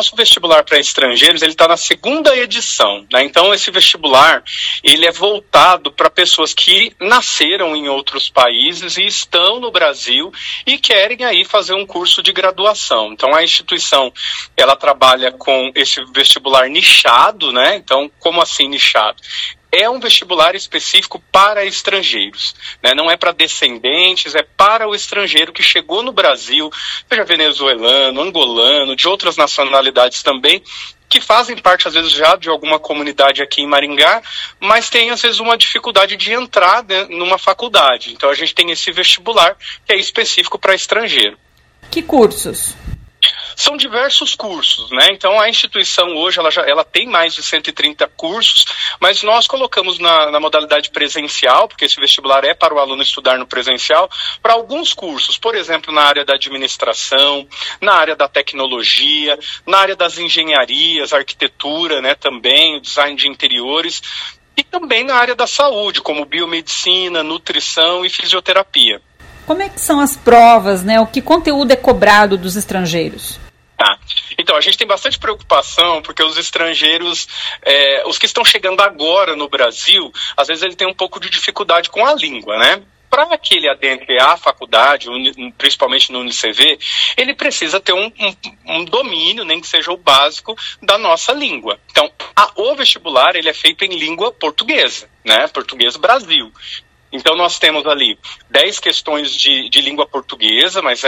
nosso vestibular para estrangeiros, ele está na segunda edição, né? Então, esse vestibular, ele é voltado para pessoas que nasceram em outros países e estão no Brasil e querem aí fazer um curso de graduação. Então, a instituição, ela trabalha com esse vestibular nichado, né? Então, como assim nichado? É um vestibular específico para estrangeiros, né? Não é para descendentes, é para o estrangeiro que chegou no Brasil, seja venezuelano, angolano, de outras nacionalidades também, que fazem parte, às vezes, já de alguma comunidade aqui em Maringá, mas tem, às vezes, uma dificuldade de entrar, né, numa faculdade. Então, a gente tem esse vestibular que é específico para estrangeiro. Que cursos? São diversos cursos, né? Então a instituição hoje ela tem mais de 130 cursos, mas nós colocamos na modalidade presencial, porque esse vestibular é para o aluno estudar no presencial, para alguns cursos, por exemplo, na área da administração, na área da tecnologia, na área das engenharias, arquitetura, né, também, o design de interiores, e também na área da saúde, como biomedicina, nutrição e fisioterapia. Como é que são as provas, né? O que conteúdo é cobrado dos estrangeiros? Então, a gente tem bastante preocupação, porque os estrangeiros, os que estão chegando agora no Brasil, às vezes ele tem um pouco de dificuldade com a língua, né? Para que ele adentre à faculdade, principalmente no UniCV, ele precisa ter um domínio, nem que seja o básico, da nossa língua. Então, o vestibular ele é feito em língua portuguesa, né? Português Brasil. Então, nós temos ali 10 questões de língua portuguesa, mas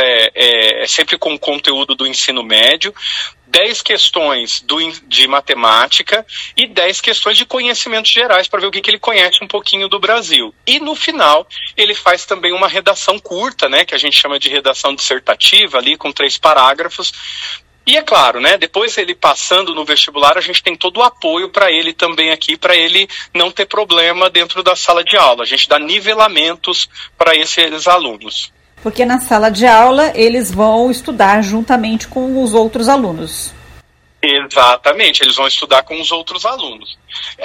é sempre com o conteúdo do ensino médio, 10 questões de matemática e 10 questões de conhecimentos gerais, para ver o que ele conhece um pouquinho do Brasil. E, no final, ele faz também uma redação curta, né, que a gente chama de redação dissertativa, ali com 3 parágrafos. E é claro, né, depois ele passando no vestibular, a gente tem todo o apoio para ele também aqui, para ele não ter problema dentro da sala de aula. A gente dá nivelamentos para esses alunos. Porque na sala de aula eles vão estudar juntamente com os outros alunos. Exatamente, eles vão estudar com os outros alunos.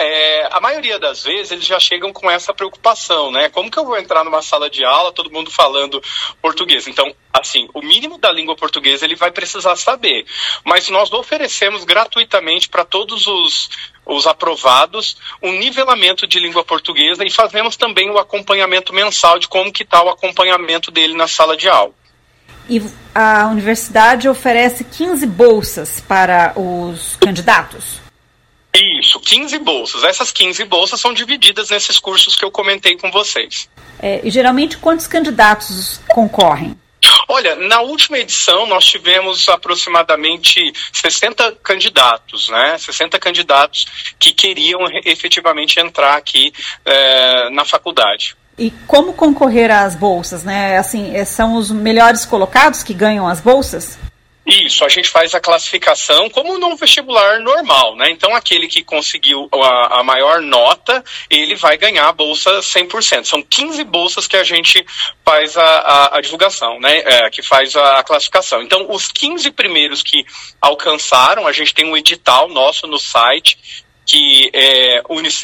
A maioria das vezes eles já chegam com essa preocupação, né? Como que eu vou entrar numa sala de aula, todo mundo falando português? Então, assim, o mínimo da língua portuguesa ele vai precisar saber. Mas nós oferecemos gratuitamente para todos os aprovados um nivelamento de língua portuguesa e fazemos também o acompanhamento mensal de como que está o acompanhamento dele na sala de aula. E a universidade oferece 15 bolsas para os candidatos? Isso, 15 bolsas. Essas 15 bolsas são divididas nesses cursos que eu comentei com vocês. E geralmente quantos candidatos concorrem? Olha, na última edição nós tivemos aproximadamente 60 candidatos, né? 60 candidatos que queriam efetivamente entrar aqui na faculdade. E como concorrer às bolsas, né? Assim, são os melhores colocados que ganham as bolsas? Isso, a gente faz a classificação como num vestibular normal, né? Então, aquele que conseguiu a maior nota, ele vai ganhar a bolsa 100%. São 15 bolsas que a gente faz a divulgação, né? Que faz a classificação. Então, os 15 primeiros que alcançaram, a gente tem um edital nosso no site, que é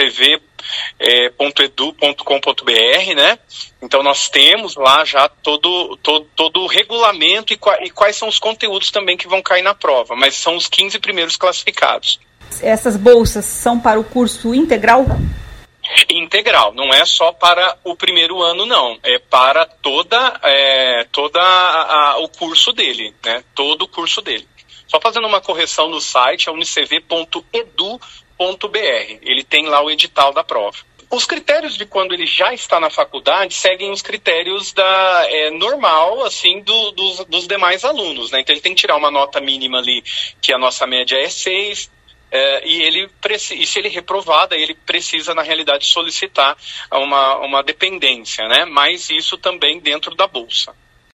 unicv.edu.com.br, né? Então nós temos lá já todo o regulamento e quais são os conteúdos também que vão cair na prova, mas são os 15 primeiros classificados. Essas bolsas são para o curso integral? Integral, não é só para o primeiro ano, não. É para o curso dele, né? Todo o curso dele. Só fazendo uma correção no site, é unicv.edu.br. Ele tem lá o edital da prova. Os critérios de quando ele já está na faculdade seguem os critérios normal, assim, dos demais alunos, né? Então ele tem que tirar uma nota mínima ali, que a nossa média é 6, e se ele reprovar, daí ele precisa, na realidade, solicitar uma dependência, né? Mas isso também dentro da bolsa.